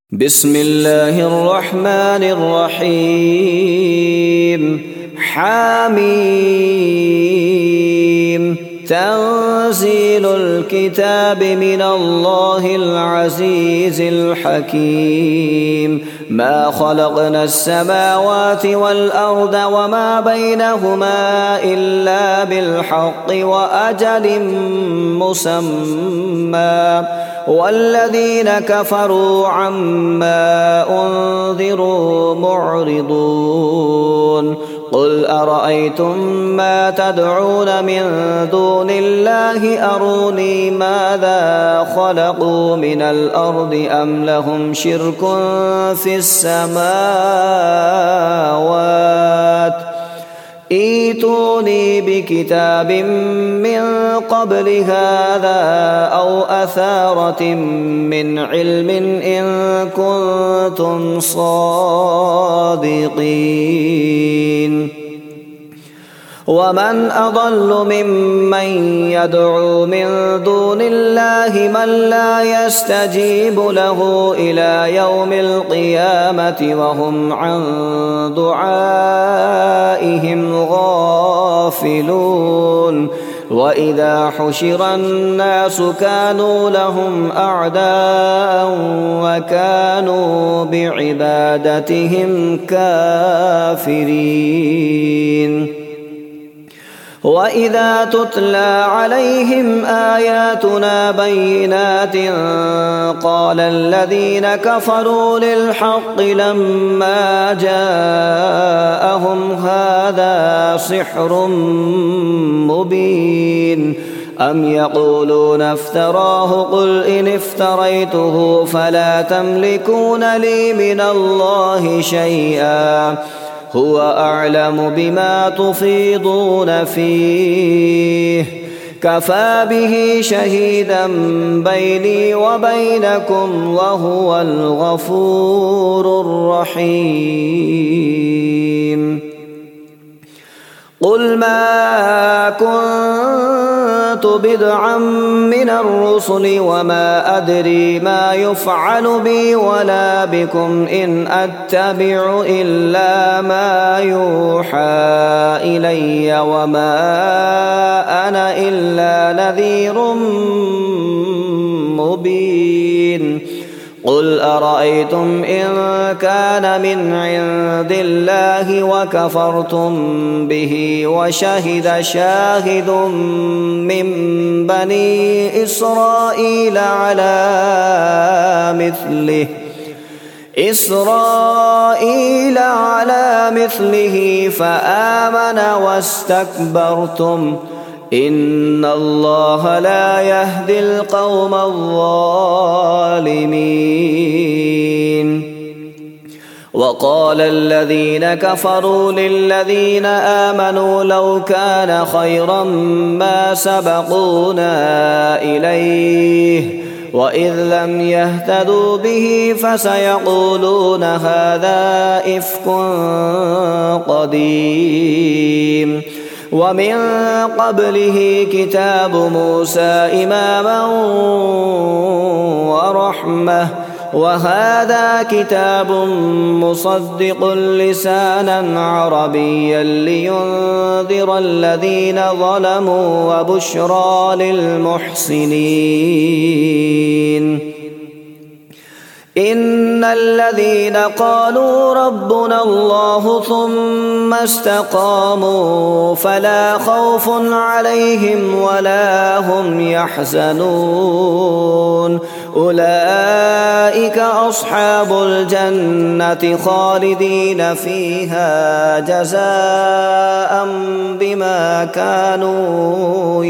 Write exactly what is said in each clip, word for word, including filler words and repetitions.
بسم الله الرحمن الرحيم. حميم. تنزيل الكتاب من الله العزيز الحكيم. ما خلقنا السماوات والأرض وما بينهما إلا بالحق وأجل مسمى، والذين كفروا عما أنذروا معرضون. قل أرأيتم ما تدعون من دون الله أروني ماذا خلقوا من الأرض أم لهم شرك في السماوات ائتوني بكتاب من قبل هذا أو أثارة من علم إن كنتم صادقين. ومن أضل ممن يدعو من دون الله من لا يستجيب له إلى يوم القيامة وهم عن دعائهم غافلون. وإذا حشر الناس كانوا لهم أعداء وكانوا بعبادتهم كافرين. وإذا تتلى عليهم آياتنا بينات قال الذين كفروا للحق لما جاءهم هذا سحر مبين. أم يقولون افتراه قل إن افتريته فلا تملكون لي من الله شيئا هو أعلم بما تفيضون فيه كفى به شهيدا بيني وبينكم وهو الغفور الرحيم. قل ما كنت بدعا من الرسل وما أدري ما يفعل بي ولا بكم إن أتبع إلا ما يوحى إلي وما أنا إلا نذير مبين. قل أرأيتم إن كان من عند الله وكفرتم به وشهد شاهد من بني إسرائيل على مثله إسرائيل على مثله فآمن واستكبرتم إن الله لا يهدي القوم الظالمين. وقال الذين كفروا للذين آمنوا لو كان خيرا ما سبقونا إليه وإذ لم يهتدوا به فسيقولون هذا إفك قديم. ومن قبله كتاب موسى إماما ورحمة وهذا كتاب مصدق لسانا عربيا لينذر الذين ظلموا وبشرى للمحسنين. إن الذين قالوا ربنا الله ثم استقاموا فلا خوف عليهم ولا هم يحزنون أولئك أصحاب الجنة خالدين فيها جزاء بما كانوا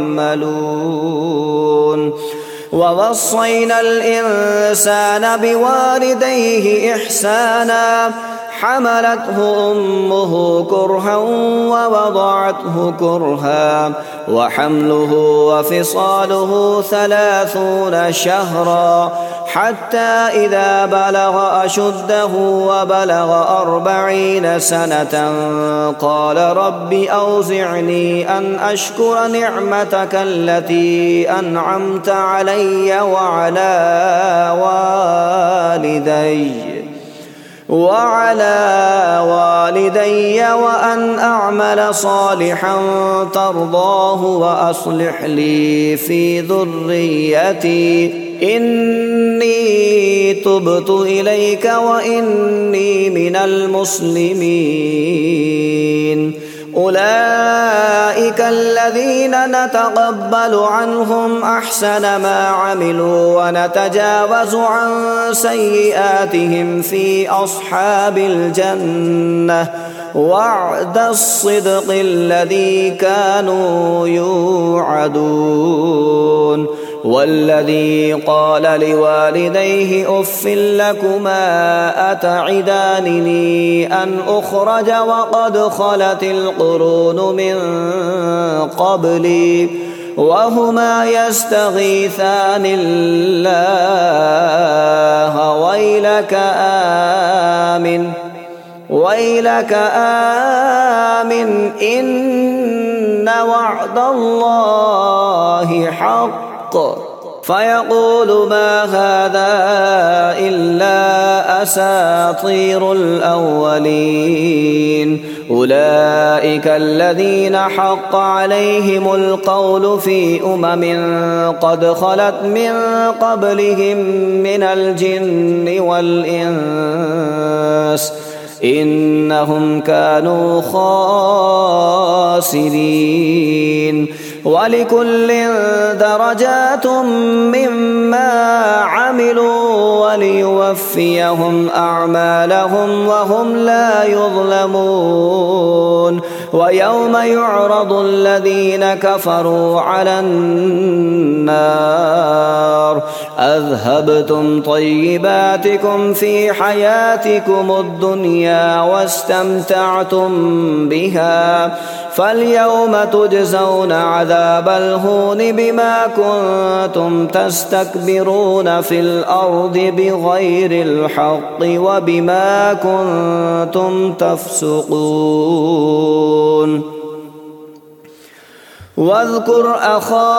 يعملون. ووصينا الإنسان بوالديه إحسانا حملته أمه كرها ووضعته كرها وحمله وفصاله ثلاثون شهرا حتى إذا بلغ أشده وبلغ أربعين سنة قال رب أوزعني أن أشكر نعمتك التي أنعمت علي وعلى والدي وعلى والدي وأن أعمل صالحا ترضاه وأصلح لي في ذريتي إني تبت إليك وإني من المسلمين. أولئك الذين نتقبل عنهم أحسن ما عملوا ونتجاوز عن سيئاتهم في أصحاب الجنة وعد الصدق الذي كانوا يوعدون. والذي قال لوالديه أف لكما أتعدانني أن أخرج وقد خلت القرون من قبلي وهما يستغيثان الله ويلك آمن ويلك آمن إن وعد الله حق فيقول ما هذا إلا أساطير الأولين. أولئك الذين حق عليهم القول في أمم قد خلت من قبلهم من الجن والإنس إنهم كانوا خاسرين. ولكل درجات مما عملوا وليوفيهم أعمالهم وهم لا يظلمون. ويوم يعرض الذين كفروا على النار أذهبتم طيباتكم في حياتكم الدنيا واستمتعتم بها فاليوم تجزون عذاب الهون بما كنتم تستكبرون في الأرض بغير الحق وبما كنتم تفسقون. واذكر أخا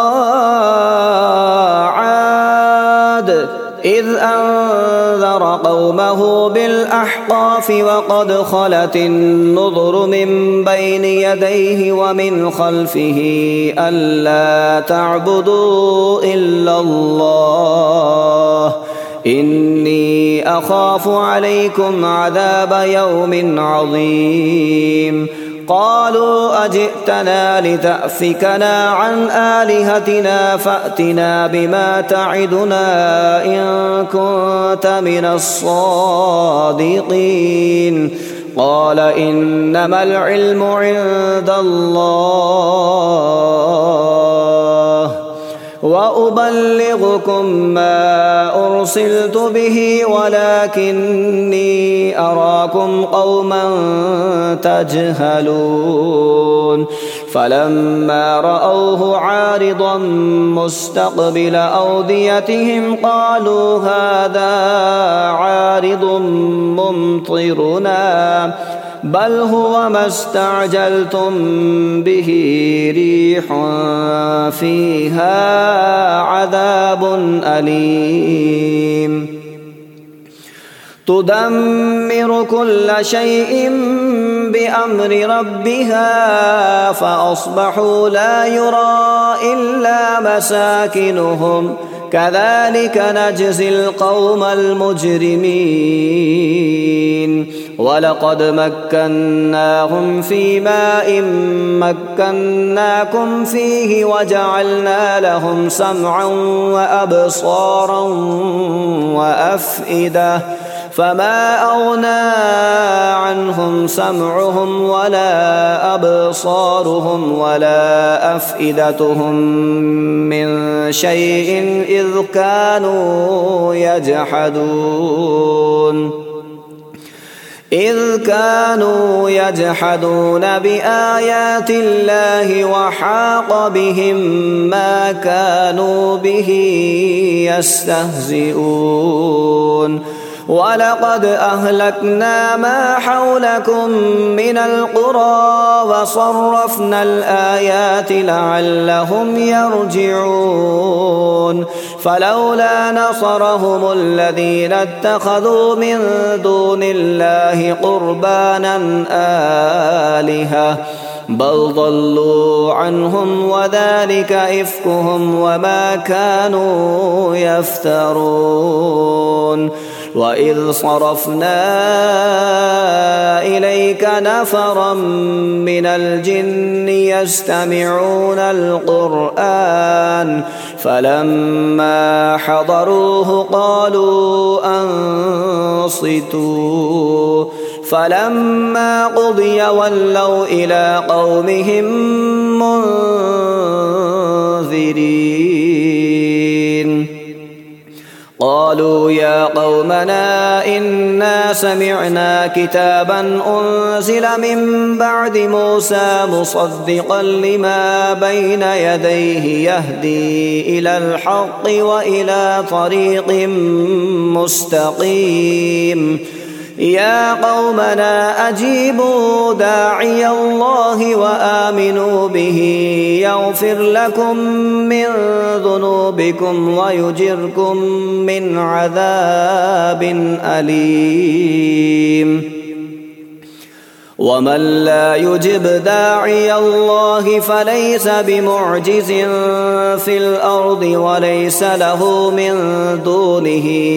عاد إذ أنذر قومه بالأحقاف وقد خلت النذر من بين يديه ومن خلفه ألا تعبدوا إلا الله إني أخاف عليكم عذاب يوم عظيم. قالوا أجئتنا لتأفكنا عن آلهتنا فأتنا بما تعدنا إن كنت من الصادقين. قال إنما العلم عند الله وأبلغكم ما أرسلت به ولكني أراكم قوما تجهلون. فلما رأوه عارضا مستقبل أوديتهم قالوا هذا عارض ممطرنا بل هو ما استعجلتم به ريح فيها عذاب أليم تدمر كل شيء بأمر ربها فأصبحوا لا يرى إلا مساكنهم كذلك نجزي القوم المجرمين. ولقد مكناهم في ماء مكناكم فيه وجعلنا لهم سمعا وأبصارا وأفئدة فما أغنى عنهم سمعهم ولا أبصارهم ولا أفئدتهم من شيء إذ كانوا يجحدون إذ كانوا يجحدون بآيات الله وحاق بهم ما كانوا به يستهزئون ولقد أهلكنا ما حولكم من القرى وصرفنا الآيات لعلهم يرجعون فلولا نصرهم الذين اتخذوا من دون الله قربانا آلهة بل ضلوا عنهم وذلك إفكهم وما كانوا يفترون وإذ صرفنا إليك نفرا من الجن يستمعون القرآن فلما حضروه قالوا أنصتوا فلما قضي ولوا إلى قومهم منذرين قالوا يا قومنا إنا سمعنا كتابا أنزل من بعد موسى مصدقا لما بين يديه يهدي إلى الحق وإلى طريق مستقيم يا قومنا أجيبوا داعي الله وآمنوا به يغفر لكم من ذنوبكم ويجركم من عذاب أليم ومن لا يجب داعي الله فليس بمعجز في الأرض وليس له من دونه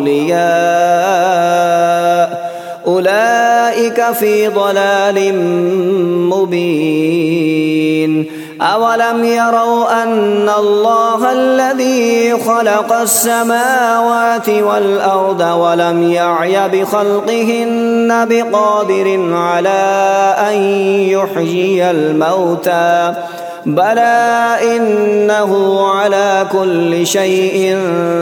أولياء أولئك في ضلال مبين أولم يروا أن الله الذي خلق السماوات والأرض ولم يعي بخلقهن بقادر على أن يحيي الموتى بلى إنه على كل شيء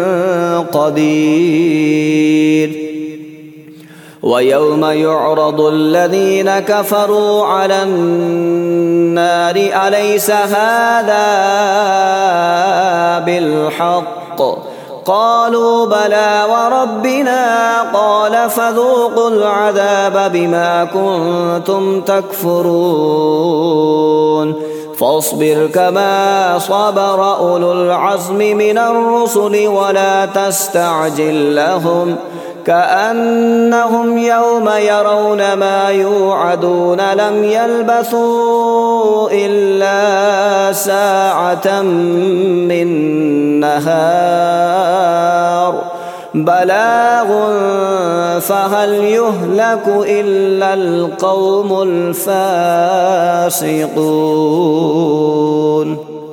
قدير ويوم يعرض الذين كفروا على النار أليس هذا بالحق قالوا بلى وربنا قال فذوقوا العذاب بما كنتم تكفرون فاصبر كما صبر أولو العزم من الرسل ولا تستعجل لهم كأنهم يوم يرون ما يوعدون لم يلبثوا إلا ساعة من نهار بلاغ فهل يهلك إلا القوم الفاسقون.